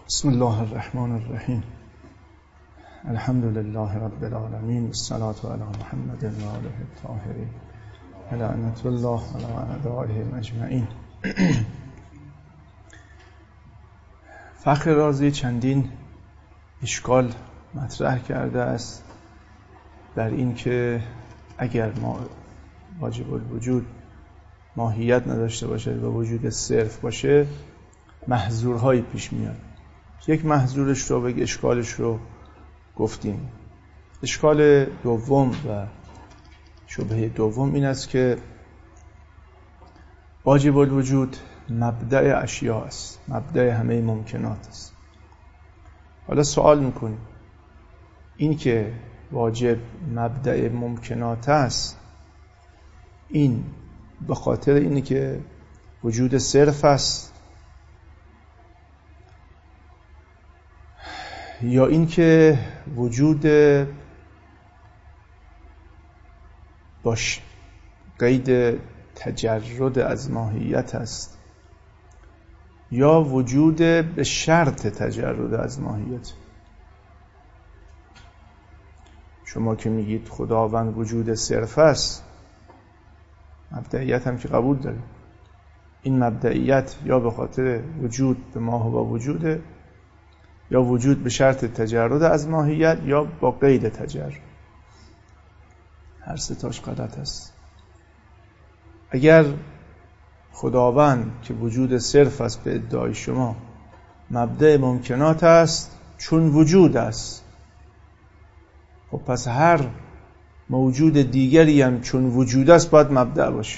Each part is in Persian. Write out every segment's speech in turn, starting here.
بسم الله الرحمن الرحیم. الحمد لله رب العالمین، والصلاة علی محمد و آله الطاهرین، لعنة الله علی اعدائهم اجمعین. فخر رازی چندین اشکال مطرح کرده است بر این که اگر ما واجب الوجود ماهیت نداشته باشه و وجود صرف باشه محظورهایی پیش میاد. یک محظورش رو بگه، اشکالش رو گفتیم. اشکال دوم و شبهه دوم این است که واجب الوجود مبدأ اشیاء است، مبدأ همه ممکنات است. حالا سوال میکنیم این که واجب مبدأ ممکنات است، این به خاطر اینه که وجود صرف است یا این که وجود باش قید تجرد از ماهیت است یا وجود به شرط تجرد از ماهیت؟ شما که میگید خداوند وجود صرف است، مبدئیت هم که قبول دارید. این مبدئیت یا به خاطر وجود به ما و وجوده، یا وجود به شرط تجرد از ماهیت، یا با قید تجرد. هر سه تاش غلط است. اگر خداوند که وجود صرف است به ادعای شما مبدأ ممکنات است چون وجود است، خب پس هر موجود دیگری هم چون وجود است باید مبدأ باشه.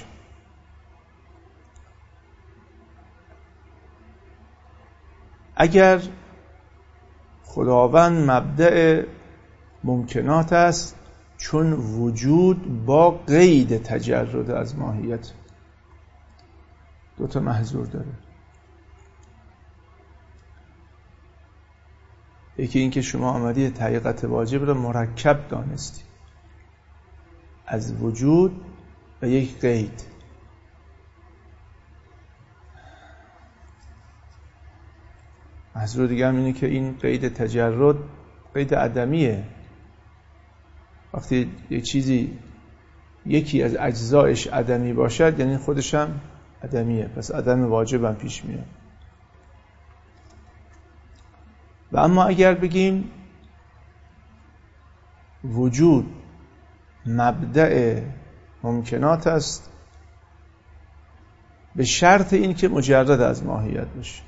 اگر خداوند مبدأ ممکنات است چون وجود با قید تجرد از ماهیت، دو تا محظور داره. یکی این که شما آمدید حقیقت واجب را مرکب دانستی از وجود و یک قید. محظور دیگه هم اینه که این قید تجرد قید عدمیه. وقتی یک چیزی یکی از اجزایش عدمی باشد یعنی خودش هم عدمیه، پس عدم واجب هم پیش میاد. و اما اگر بگیم وجود مبدأ ممکنات است به شرط این که مجرد از ماهیت باشه،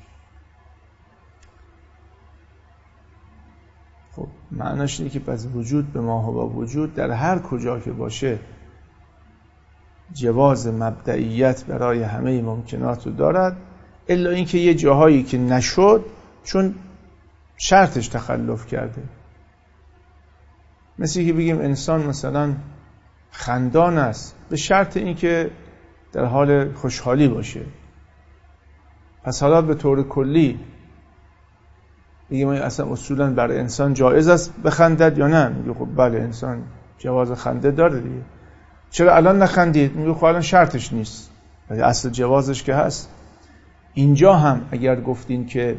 خب معناش اینه که پس وجود به ما و وجود در هر کجا که باشه جواز مبدئیت برای همه ممکنات رو دارد، الا اینکه یه جاهایی که نشد چون شرطش تخلف کرده. مثل که بگیم انسان مثلا خندان است به شرط اینکه در حال خوشحالی باشه. پس حالا به طور کلی بگیم اصلا اصولا برای انسان جایز است بخندد یا نه؟ میگه خب بله انسان جواز خنده داره دیگه. چرا الان نخندید؟ میگه خب الان شرطش نیست، ولی اصل جوازش که هست. اینجا هم اگر گفتین که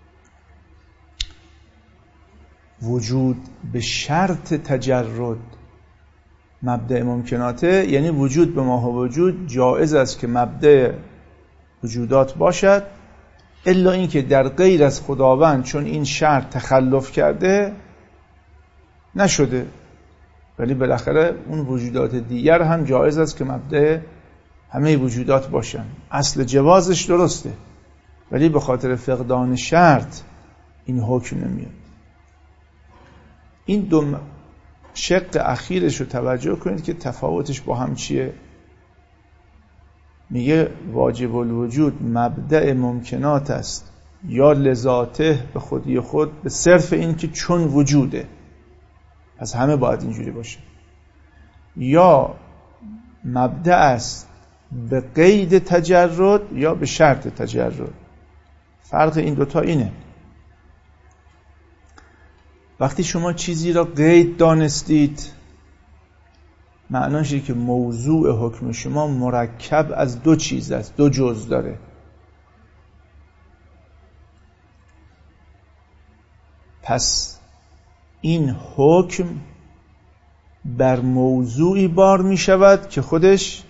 وجود به شرط تجرد مبدأ ممکناته، یعنی وجود به ما و وجود جایز است که مبدأ وجودات باشد، الا اینکه در غیر از خداوند چون این شرط تخلف کرده نشده، ولی بالاخره اون وجودات دیگر هم جایز است که مبدأ همه وجودات باشن. اصل جوازش درسته، ولی به خاطر فقدان شرط این حکم نمیاد. این دو شق اخیرش رو توجه کنید که تفاوتش با هم چیه. میگه واجب الوجود مبدأ ممکنات است یا لذاته به خودی خود به صرف این که چون وجوده، پس همه باید اینجوری باشه، یا مبدأ است به قید تجرد یا به شرط تجرد. فرق این دوتا اینه. وقتی شما چیزی را قید دانستید معناشه که موضوع حکم شما مرکب از دو چیز است، دو جزء داره. پس این حکم بر موضوعی بار می شود که خودش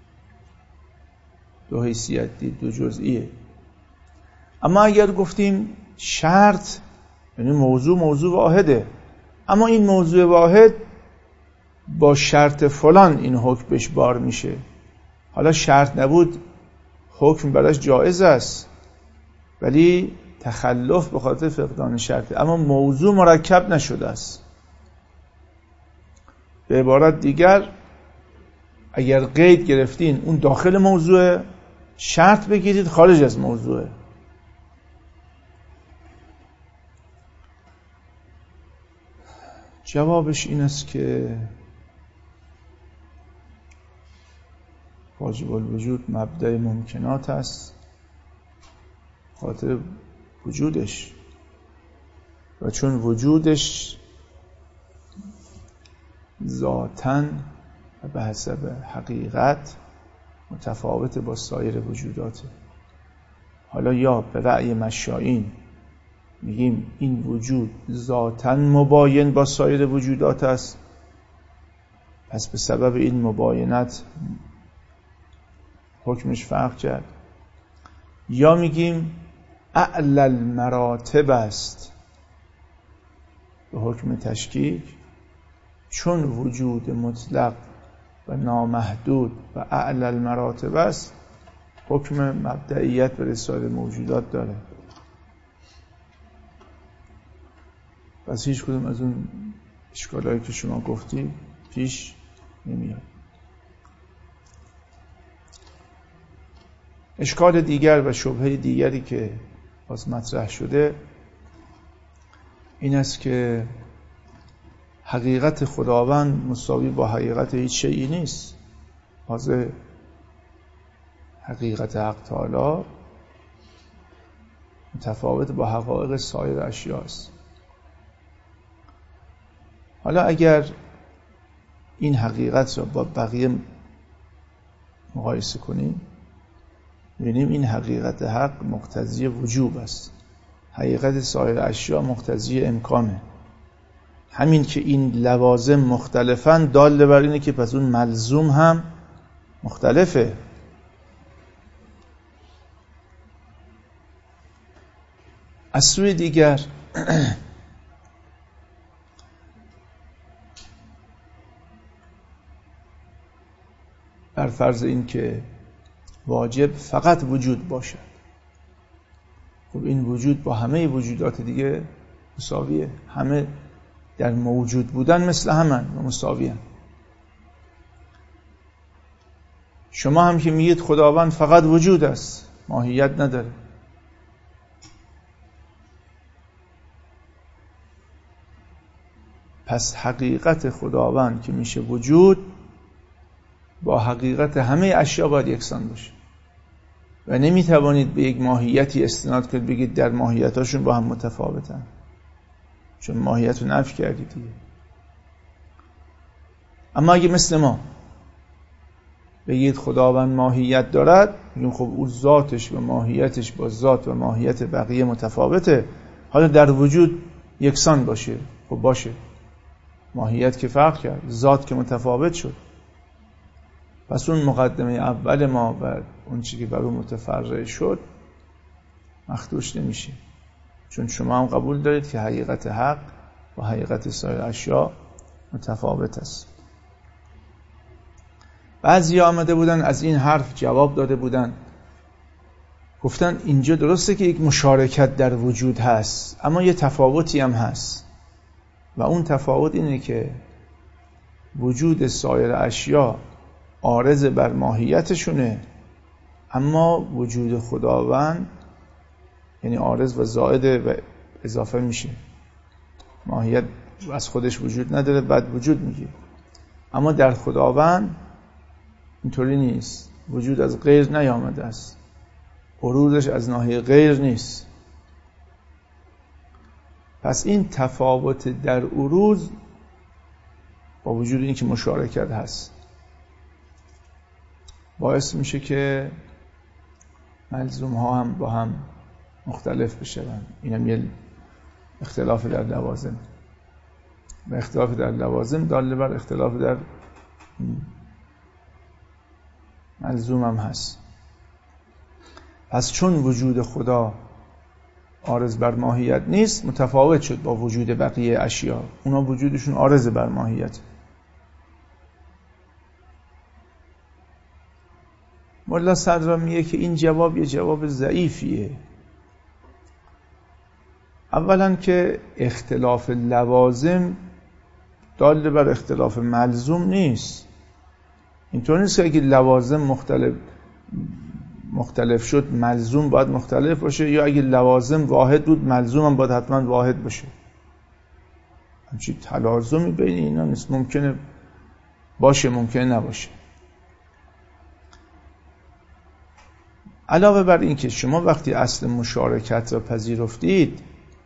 دو حیثیت دید، دو جزئیه. اما اگر گفتیم شرط، یعنی موضوع واحده، اما این موضوع واحد با شرط فلان این حکم بهش بار میشه. حالا شرط نبود، حکم براش جایز است، ولی تخلف به خاطر فقدان شرط، اما موضوع مرکب نشده است. به عبارت دیگر اگر قید گرفتین اون داخل موضوع، شرط بگیرید خارج از موضوع. جوابش این است که واجب الوجود مبدأ ممکنات است، خاطر وجودش، و چون وجودش ذاتاً و به حسب حقیقت متفاوت با سایر وجوداته. حالا یا به رأی مشایین میگیم این وجود ذاتاً مباین با سایر وجودات است، پس به سبب این مباینت حکمش فرق کرد، یا میگیم اعلی المراتب است به حکم تشکیک، چون وجود مطلق و نامحدود و اعلی المراتب است، حکم مبدئیت برای سایر موجودات داره. پس هیچ کدوم از اون اشکالایی که شما گفتی پیش نمیاد. اشکال دیگر و شبهه دیگری که باز مطرح شده این است که حقیقت خداوند مساوی با حقیقت هیچ شیئی نیست. واضح حقیقت حق تعالی متفاوت با حقایق سایر اشیاء است. حالا اگر این حقیقت را با بقیه مقایسه کنیم، می‌بینیم این حقیقت حق مقتضی وجوب است، حقیقت سایر اشیاء مقتضی امکانه. همین که این لوازم مختلفن دال بر اینه که پس اون ملزوم هم مختلفه. از سوی دیگر بر فرض این که واجب فقط وجود باشد، خب این وجود با همه وجودات دیگه مساویه، همه در موجود بودن مثل همن و مساویه. شما هم که میگید خداوند فقط وجود است، ماهیت نداره، پس حقیقت خداوند که میشه وجود با حقیقت همه اشیا باید یکسان باشه و نمیتوانید به یک ماهیتی استناد کنید بگید در ماهیتاشون با هم متفاوتن، چون ماهیت رو نفی کردید دیگه. اما اگه مثل ما بگید خداوند ماهیت دارد، میگیم خب او ذاتش و ماهیتش با ذات و ماهیت بقیه متفاوته، حالا در وجود یکسان باشه. خب باشه، ماهیت که فرق کرد، ذات که متفاوت شد، پس اون مقدمه اول ما و اون چیزی که بر اون متفرع شد مخدوش نمیشه، چون شما هم قبول دارید که حقیقت حق و حقیقت سایر اشیاء متفاوت است. بعضی آمده بودن از این حرف جواب داده بودن، گفتن اینجا درسته که یک مشارکت در وجود هست، اما یه تفاوتی هم هست و اون تفاوت اینه که وجود سایر اشیاء عارض بر ماهیتشونه، اما وجود خداوند یعنی عارض و زائد و اضافه میشه، ماهیت از خودش وجود نداره بعد وجود میگه. اما در خداوند اینطوری نیست، وجود از غیر نیامده است، عروضش از ناحیه غیر نیست. پس این تفاوت در عروض با وجود این که مشارکت هست باعث میشه که ملزوم ها هم با هم مختلف بشن. این هم یه اختلاف در لوازم و اختلاف در لوازم داله بر اختلاف در ملزوم هم هست. پس چون وجود خدا عارض بر ماهیت نیست، متفاوت شد با وجود بقیه اشیا. اونا وجودشون عارض بر ماهیت. مولا صدرا میگه که این جواب یه جواب ضعیفیه. اولا که اختلاف لوازم دال بر اختلاف ملزوم نیست. اینطور نیست که اگه لوازم مختلف شد ملزوم باید مختلف باشه، یا اگه لوازم واحد بود ملزوم هم باید حتما واحد باشه. همچین تلازمی بین اینا نیست. ممکنه باشه، ممکنه نباشه. علاوه بر این که شما وقتی اصل مشارکت را پذیرفتید،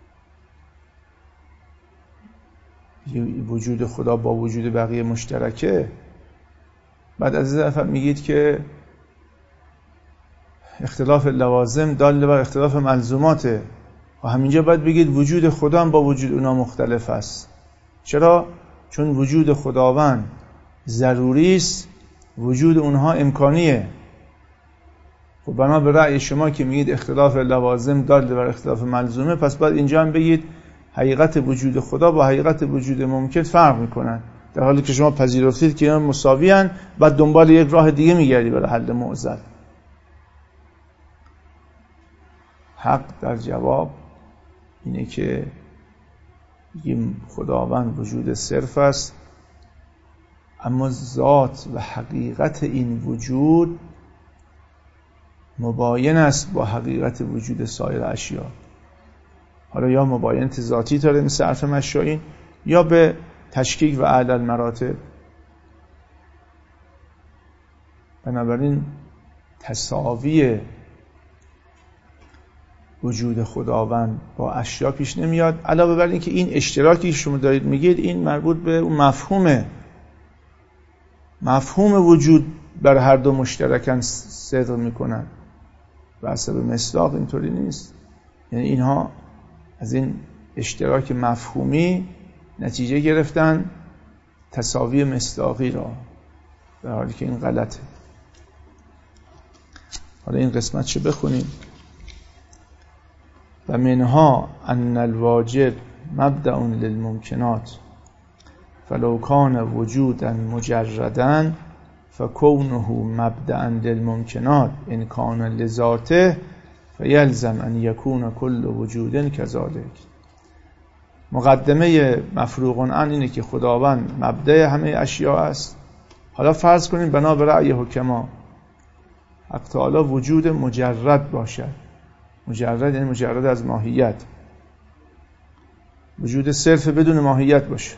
وجود خدا با وجود بقیه مشترکه، بعد از این طرف میگید که اختلاف لوازم دال بر اختلاف ملزوماته و همینجا باید بگید وجود خدا هم با وجود اونا مختلف است. چرا؟ چون وجود خداوند ضروری است، وجود اونها امکانیه. خب بنا به رأی شما که میگید اختلاف لوازم دال بر اختلاف ملزومه، پس باید اینجا هم بگید حقیقت وجود خدا با حقیقت وجود ممکن فرق میکنن، در حالی که شما پذیرفتید که اینا مساوی ان، بعد دنبال یک راه دیگه میگردی برای حل معضل. حق در جواب اینه که خداوند وجود صرف است، اما ذات و حقیقت این وجود مباین است با حقیقت وجود سایر اشیا. حالا یا مباینت ذاتی داره مثل حرف مشائین، یا به تشکیک و اعلی المراتب. بنابراین تساوی وجود خداوند با اشیا پیش نمیاد. علاوه بر این که این اشتراکی شما دارید میگید این مربوط به اون مفهوم وجود بر هر دو مشترکاً صدق میکنن و حسب مصداق اینطوری نیست. یعنی اینها از این اشتراک مفهومی نتیجه گرفتن تساوی مصداقی را، در حالی که این غلطه. حالا این قسمت چه بخونیم؟ و منها ان الواجب مبدأ للممکنات فلو کان وجودا مجردا فکونه مبدأ للممکنات ان کان لذاته فیلزم ان یکون کل وجود کذالک. مقدمه مفروغ عن اینه که خداوند مبدأ همه اشیاء است. حالا فرض کنیم بنا به رأی حکما حق تعالی وجود مجرد باشد. مجرد یعنی مجرد از ماهیت، وجود صرف بدون ماهیت باشه.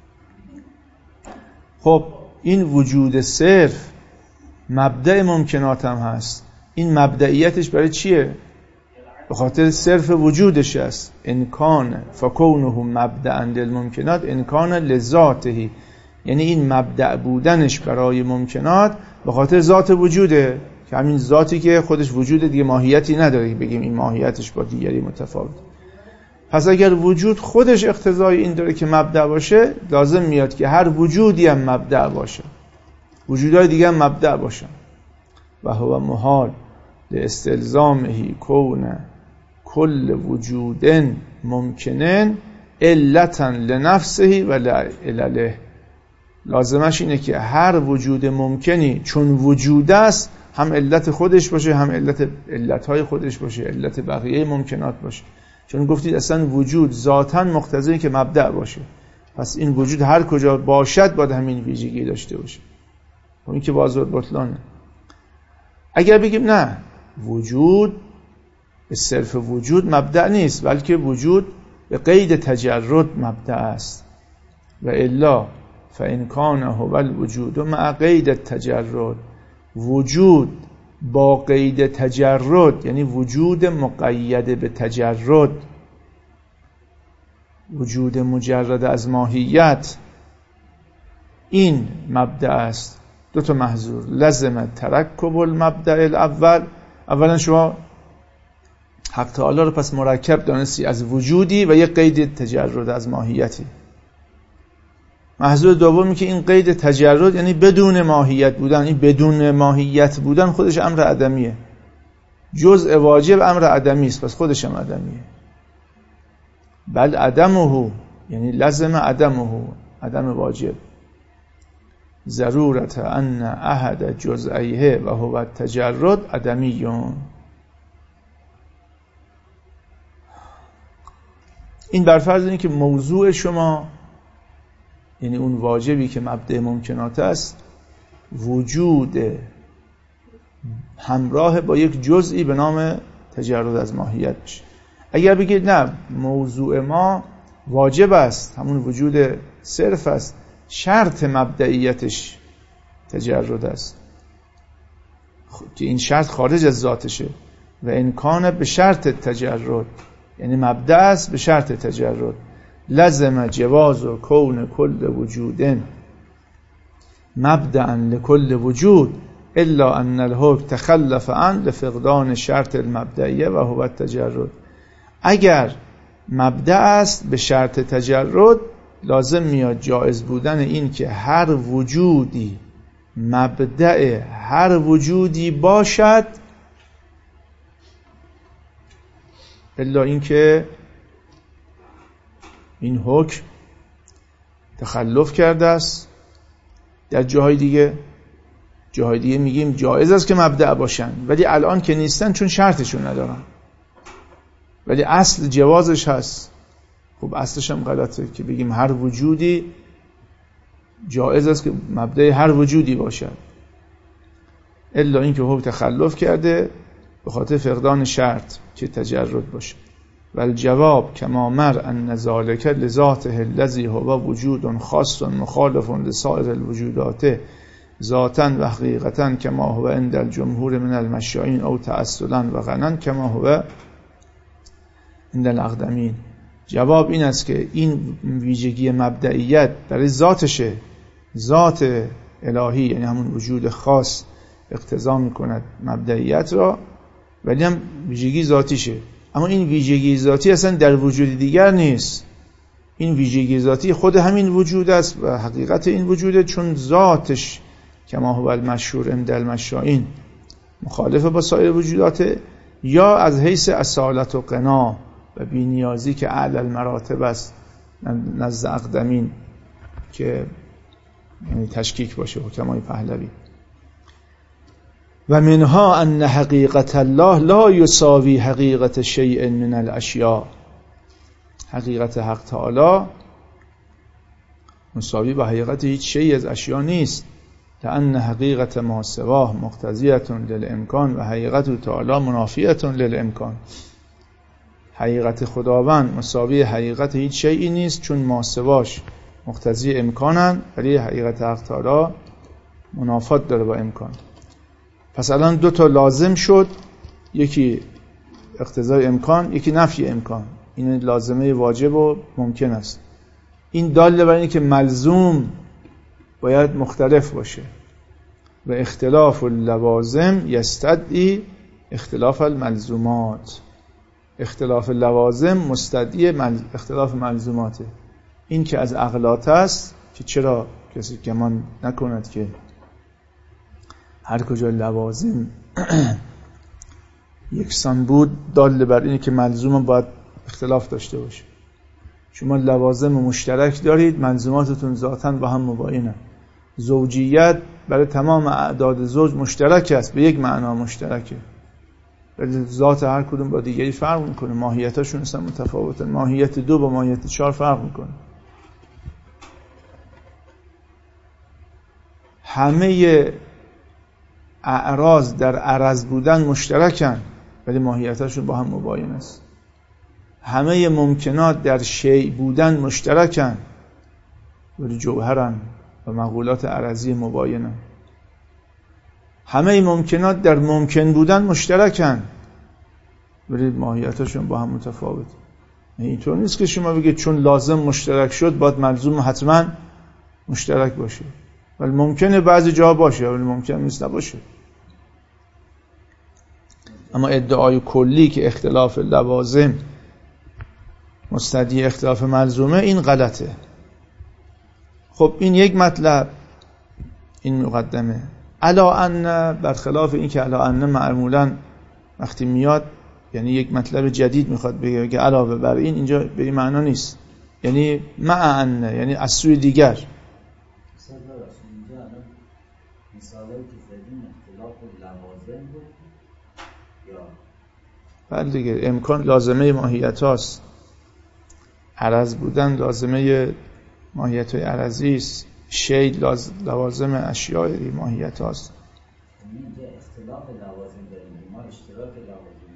خب این وجود صرف مبدأ ممکنات هم هست. این مبدئیتش برای چیه؟ به خاطر صرف وجودش است. انکان فکونه مبدأ للممکنات انکان لذاته، یعنی این مبدأ بودنش برای ممکنات به خاطر ذات وجوده، که همین ذاتی که خودش وجود دیگه ماهیتی نداره که بگیم این ماهیتش با دیگری متفاوت. پس اگر وجود خودش اقتضای این داره که مبدأ باشه، لازم میاد که هر وجودی هم مبدأ باشه، وجودهای دیگه هم مبدأ باشن. و هو محال لاستلزامه کون کل وجود ممکنن علتا لنفسه و لعلله. لازمش اینه که هر وجود ممکنی چون وجود است هم علت خودش باشه، هم علتهای خودش باشه، علت بقیه ممکنات باشه. چون گفتید اصلا وجود ذاتاً مقتضی که مبدأ باشه، پس این وجود هر کجا باشد باید همین ویژگی داشته باشه. و این که بازور بطلانه. اگر بگیم نه، وجود به صرف وجود مبدأ نیست، بلکه وجود به قید تجرد مبدأ است، و الا فإن کان هو الوجود مع قید التجرد، وجود با قید تجرد یعنی وجود مقید به تجرد، وجود مجرد از ماهیت، این مبدأ است. دو تا محظور لازم ترکب المبدأ الاول. اولا شما حق تعالی رو پس مرکب دانستی از وجودی و یک قید تجرد از ماهیتی. محضور دومی که این قید تجرد یعنی بدون ماهیت بودن، این بدون ماهیت بودن خودش امر عدمیه. جزء واجب امر عدمی است، پس خودش هم عدمیه. بل عدمه یعنی لازم عدمه، عدم واجب. ضرورت ان احد جزئیه و هو التجرد عدمیون. این بر فرض اینه که موضوع شما یعنی اون واجبی که مبدأ ممکنات است وجود همراه با یک جزئی به نام تجرد از ماهیت بشه. اگر بگید نه موضوع ما واجب است، همون وجود صرف است، شرط مبدئیتش تجرد است که این شرط خارج از ذاتشه و امکان به شرط تجرد یعنی مبدأ است به شرط تجرد. لازم جواز و کون کل وجود مبدأ لکل وجود الا ان الحکم تخلف عن لفقدان شرط المبدئیه و هو التجرد. اگر مبدأ است به شرط تجرد لازم میاد جایز بودن این که هر وجودی مبدأ هر وجودی باشد الا این که این حکم تخلف کرده است. در جاهای دیگه میگیم جایز است که مبدأ باشن ولی الان که نیستن چون شرطشون ندارن، ولی اصل جوازش هست. خب اصلش هم غلطه که بگیم هر وجودی جایز است که مبدأ هر وجودی باشد الا این که حکم تخلف کرده به خاطر فقدان شرط که تجرد باشه. و الجواب کما مر ان ذلک لذاته الذی هو وجود خاص مخالف لسائر الوجودات ذاتا و حقیقتا کما هو عند الجمهور من المشایین او تأصلا و غنا کما هو عند الاقدمین. جواب این است که این ویژگی مبدئیت برای ذاتشه، ذات الهی یعنی همون وجود خاص اقتضا میکند مبدئیت را، ولی هم ویژگی ذاتیشه. اما این ویژگی ذاتی اصلا در وجود دیگر نیست. این ویژگی ذاتی خود همین وجود است و حقیقت این وجوده، چون ذاتش کما هو المشهور عند المشایین مخالف با سایر وجودات یا از حیث اصالت و قنا و بی‌نیازی که اعلی المراتب است نزد اقدمین که یعنی تشکیک باشه حکمای پهلوی. و منها ان حقیقت الله لا یساوی حقیقت شیء من الاشیاء. حقیقت حق تعالی مساوی با حقیقت هیچ شیء از اشیاء نیست. لأن حقیقت ما سواه مقتضیة للامکان و حقیقت تعالی منافیة للامکان. حقیقت خداوند مساوی حقیقت هیچ شیئی نیست چون ما سواش مقتضی امکانن، ولی حقیقت حق تعالی منافات داره با امکان. پس الان دو تا لازم شد، یکی اقتضای امکان، یکی نفی امکان. این لازمه واجب و ممکن است. این داله بر اینه که ملزوم باید مختلف باشه و اختلاف اللوازم یستدعی اختلاف الملزومات. اختلاف لوازم مستدعی اختلاف ملزوماته. این که از عقلات است که چرا کسی گمان نکند که هر کجا لوازم یکسان بود داله بر اینه که ملزوم باید اختلاف داشته باشه. شما لوازم مشترک دارید، ملزوماتتون ذاتاً با هم مباینه. زوجیت برای تمام اعداد زوج مشترک است، به یک معنا مشترکه، ولی ذات هر کدوم با دیگری فرق میکنه، ماهیتاشون اصلا متفاوته. ماهیت 2 با ماهیت 4 فرق میکنه. همه اعراض در عرض بودن مشترکن ولی ماهیتاشون با هم مباین است. همه ممکنات در شیء بودن مشترکن ولی جوهرن و مقولات عرضی مباینن. همه ممکنات در ممکن بودن مشترکن ولی ماهیتاشون با هم متفاوت. اینطور نیست که شما بگید چون لازم مشترک شد باید ملزوم حتما مشترک باشه، ولی ممکنه بعضی جا باشه ولی ممکن نیست نباشه. اما ادعای کلی که اختلاف لوازم مستدی اختلاف ملزومه این غلطه. خب این یک مطلب، این مقدمه. علا ان، برخلاف این که علا ان معمولا وقتی میاد یعنی یک مطلب جدید میخواد بگه که علاوه بر این، اینجا به این معنا نیست، یعنی مع ان، یعنی از سوی دیگر. بله دیگه، امکان لازمه ماهیت هاست، عرض بودن لازمه ماهیت های عرضی است، شی لوازم اشیاء ماهیت هاست. اینجا اختلاف لوازم داریم، ما اشتراک لوازم.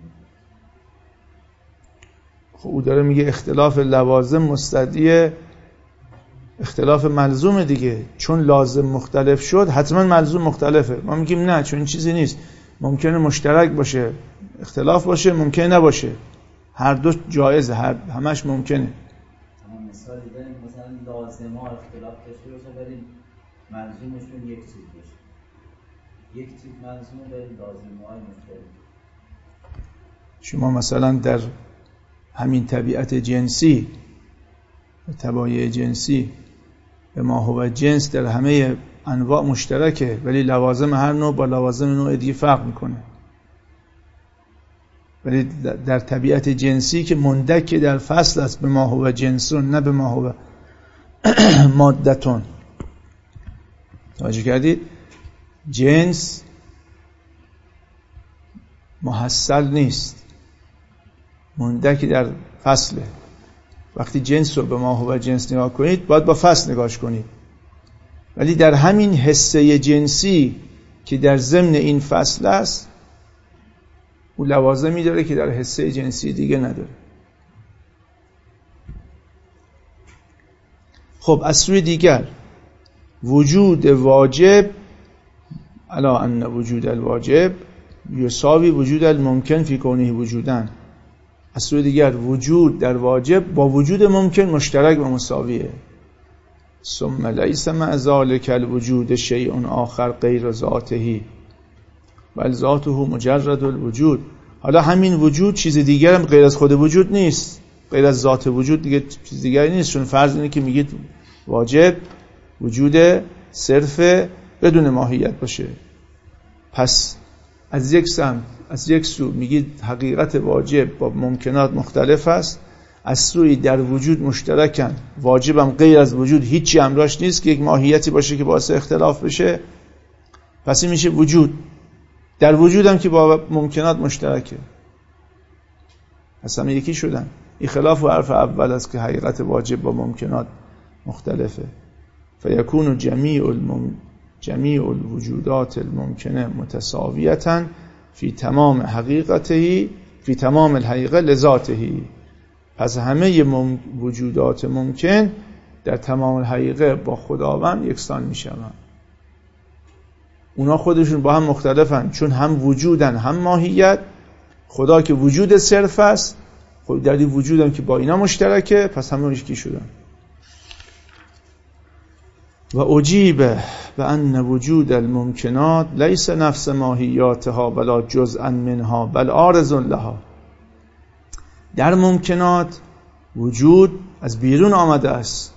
خب او داره میگه اختلاف لوازم مستدی اختلاف ملزوم دیگه، چون لازم مختلف شد حتما ملزوم مختلفه. ما میگیم نه، چون این چیزی نیست، ممکنه مشترک باشه اختلاف باشه، ممکنه نباشه، هر دو جایزه، همش ممکنه. اما مثالی داریم مثلا لازمه ها اختلاف داشته باشه ولی ملزومشون یک چیز باشه، یک چیز ملزومه ولی لازمه های مختلف. شما مثلا در همین طبیعت جنسی، تبایع جنسی، به ما هو جنس در همه انواع مشترکه ولی لوازم هر نوع با لوازم نوع دیگه فرق میکنه. ولی در طبیعت جنسی که مندک در فصل است، به ما هو جنسون نه به ما هو مادتون. توجه کردید؟ جنس محصل نیست، مندک در فصله. وقتی جنس رو به ما هو جنس نگاه کنید باید با فصل نگاهش کنید، ولی در همین حصه جنسی که در ضمن این فصل است او لوازمی داره که در حصه جنسی دیگه نداره. خب از سوی دیگر وجود واجب، الا ان وجود الواجب یساوی وجود الممکن فی کونه وجودن. از سوی دیگر وجود در واجب با وجود ممکن مشترک و مساویه. ثم لیس مع ذلک الوجود شیء آخر غیر ذاته بل ذاته مجرد الوجود. حالا همین وجود چیز دیگر هم غیر از خود وجود نیست، غیر از ذات وجود دیگه چیز دیگری نیست. چون فرض اینه که میگید واجب وجود صرف بدون ماهیت باشه، پس از یک سمت، از یک سو میگید حقیقت واجب با ممکنات مختلف است، از سوی در وجود مشترکن، واجبم غیر از وجود هیچی همراهش نیست که یک ماهیتی باشه که باعث اختلاف بشه، پس این میشه وجود. در وجودم که با ممکنات مشترکه، پس همه یکی شدن. این خلاف و حرف اول است که حقیقت واجب با ممکنات مختلفه. فیکون جمیع الوجودات الممکنه متساویتا فی تمام حقیقته، فی تمام الحقیقه لذاته. پس همه وجودات ممکن در تمام الحقیقه با خداوند یکسان میشوند. اونا خودشون با هم مختلفن، چون هم وجودن هم ماهیت. خدا که وجود صرف است، خب در این وجودم که با اینا مشترکه، پس همه یکی شدن. و اجیب به ان وجود الممکنات لیس نفس ماهیاتها بلا جزءا منها بل عارض لها. در ممکنات وجود از بیرون آمده است،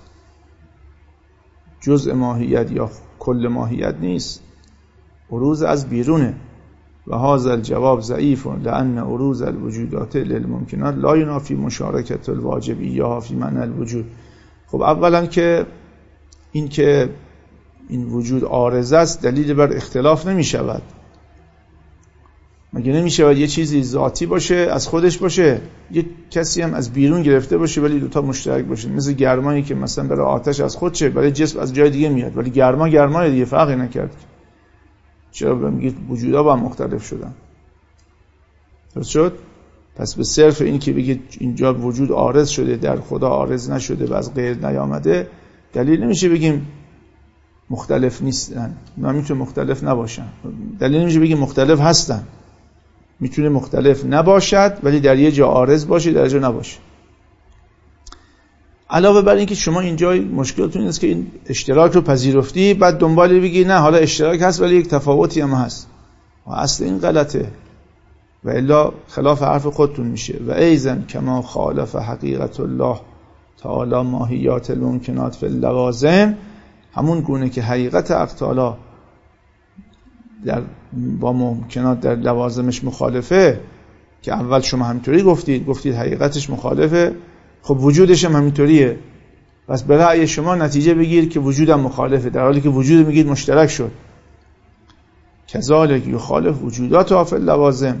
جزء ماهیت یا کل ماهیت نیست، عروض از بیرونه. و هذا الجواب ضعیف لان عروض الوجودات للممکنات لا ینافی مشارکت الواجبیه فی معنی الوجود. خب اولا که این که این وجود عارض است دلیل بر اختلاف نمی شود. مگه نمی شود یه چیزی ذاتی باشه، از خودش باشه، یه کسی هم از بیرون گرفته باشه ولی دوتا مشترک باشه؟ مثل گرمایی که مثلا برای آتش از خودشه، برای جسم از جای دیگه میاد، ولی گرمای دیگه فرقی نکرد. چرا میگید وجودا با هم مختلف شدن؟ درست شد؟ پس به صرف این که بگید اینجا وجود عارض شده، در خدا عارض نشده و از غیر نیامده، دلیل نمیشه بگیم مختلف نیستن. اونا میتونه مختلف نباشن. دلیل نمیشه بگیم مختلف هستن. میتونه مختلف نباشد ولی در یه جا عارض باشه، در جا نباشه. علاوه بر این که شما اینجا مشکلتون اینه که این اشتراک رو پذیرفتی، بعد دنبال بگی نه حالا اشتراک هست ولی یک تفاوتی هم هست. و اصل این غلطه. و الا خلاف حرف خودتون میشه. و ایزن کما خالف حقیقت الله تعالی ماهیات الممکنات فی اللوازم، همون گونه که حقیقت حق تعالی با ممکنات در لوازمش مخالفه، که اول شما همینطوری گفتید حقیقتش مخالفه، خب وجودش هم همینطوریه، پس به رأی شما نتیجه بگیر که وجودم مخالفه، در حالی که وجود میگید مشترک شد. کذالک یخالف وجودات فی اللوازم،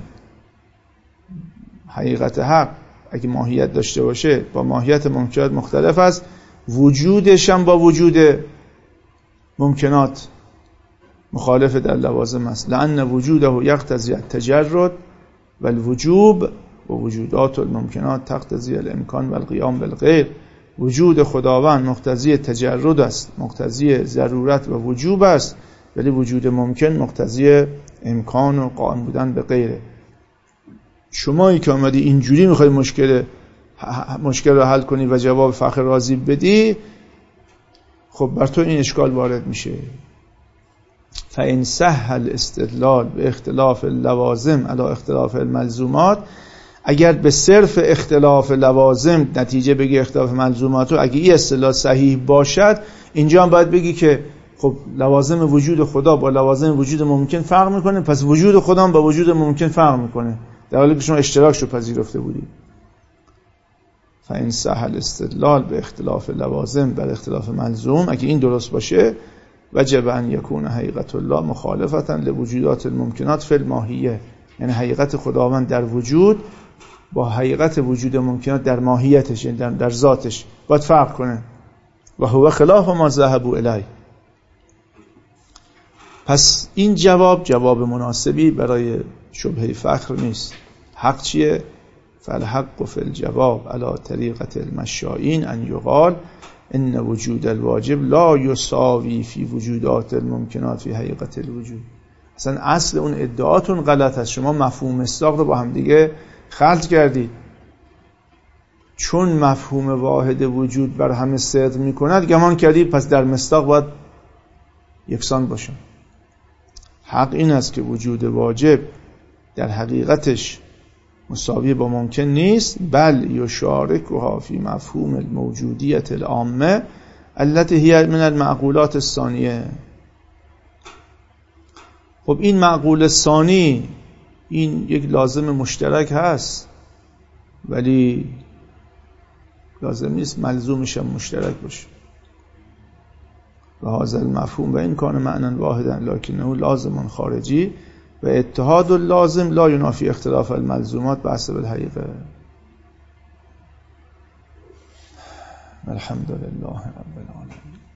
حقیقت حق اگه ماهیت داشته باشه با ماهیت ممکنات مختلف است، وجودش هم با وجود ممکنات مخالف در لوازم است. لأن وجوده یقتضی التجرد و الوجوب و وجودات الممکنات تقتضی الامکان و القیام بالغیر. وجود خداوند مقتضی تجرد است، مقتضی ضرورت و وجوب است، ولی وجود ممکن مقتضی امکان و قائم بودن به غیره. شمایی که آمدی اینجوری میخوای مشکل رو حل کنی و جواب فخر رازی بدی، خب بر تو این اشکال وارد میشه. فإن صح الاستدلال به اختلاف اللوازم علی اختلاف الملزومات، اگر به صرف اختلاف لوازم نتیجه بگی اختلاف ملزومات، اگه این اصطلاح صحیح باشد، اینجا هم باید بگی که خب لوازم وجود خدا با لوازم وجود ممکن فرق میکنه، پس وجود خدا با وجود ممکن فرق میکنه، در حالی که شما اشتراکش رو پذیرفته بودید. فإن صح الاستدلال به اختلاف لوازم بر اختلاف ملزوم، اگه این درست باشه، وجب ان یکون حقیقت الله مخالفتا لوجودات الممکنات فی الماهیه، یعنی حقیقت خداوند در وجود با حقیقت وجود ممکنات در ماهیتش، یعنی در ذاتش باید فرق کنه. و هو خلاف ما ذهبوا الیه. پس این جواب مناسبی برای شبهه فخر نیست. حق چیه؟ فالحق فی الجواب علی طریقة المشائین ان یقال ان وجود الواجب لا یساوی فی وجودات الممکنات فی حقیقت الوجود. اصلا اصل اون ادعاتون غلط است، شما مفهوم مصداق رو با هم دیگه خلط کردید. چون مفهوم واحد وجود بر همه صدق میکند گمان کردید پس در مصداق باید یکسان باشن. حق این است که وجود واجب در حقیقتش مساوی با ممکن نیست، بل یشارکها فی مفهوم الموجودیت العامه التي هي من المعقولات الثانیه. خب این معقول ثانی، این یک لازم مشترک هست، ولی لازم نیست ملزومش هم مشترک باشه. و هذا المفهوم و این کان معنی واحدا لکنه لازم خارجی و اتحاد اللازم لا ینافی اختلاف الملزومات بحسب الحقیقه. الحمد لله رب العالمین.